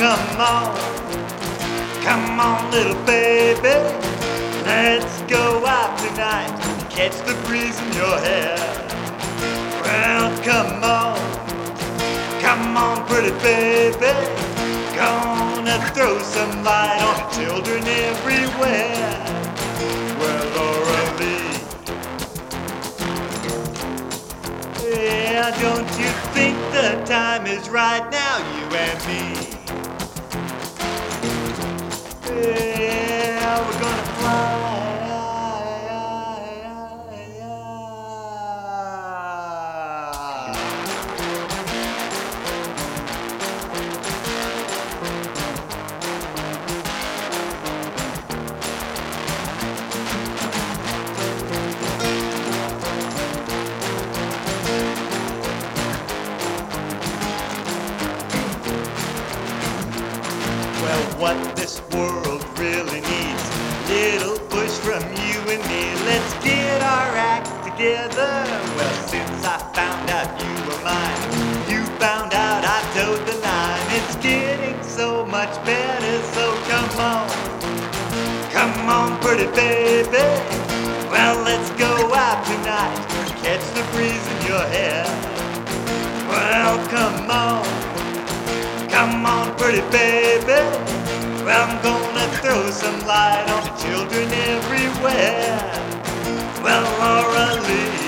come on, little baby. Let's go out tonight, catch the breeze in your hair. Well, come on, pretty baby. Gonna throw some light on the children everywhere. Well, Laura Lee, yeah, don't you think the time is right now, you and me? Yeah, we're gonna fly. Well, what this world really needs, little push from you and me. Let's get our act together. Well, since I found out you were mine, you found out I towed the line. It's getting so much better, so come on, pretty baby. Well, let's go out tonight, catch the breeze in your hair. Well, come on, pretty baby. Well, I'm gonna throw some light on the children everywhere. Well, Laura Lee.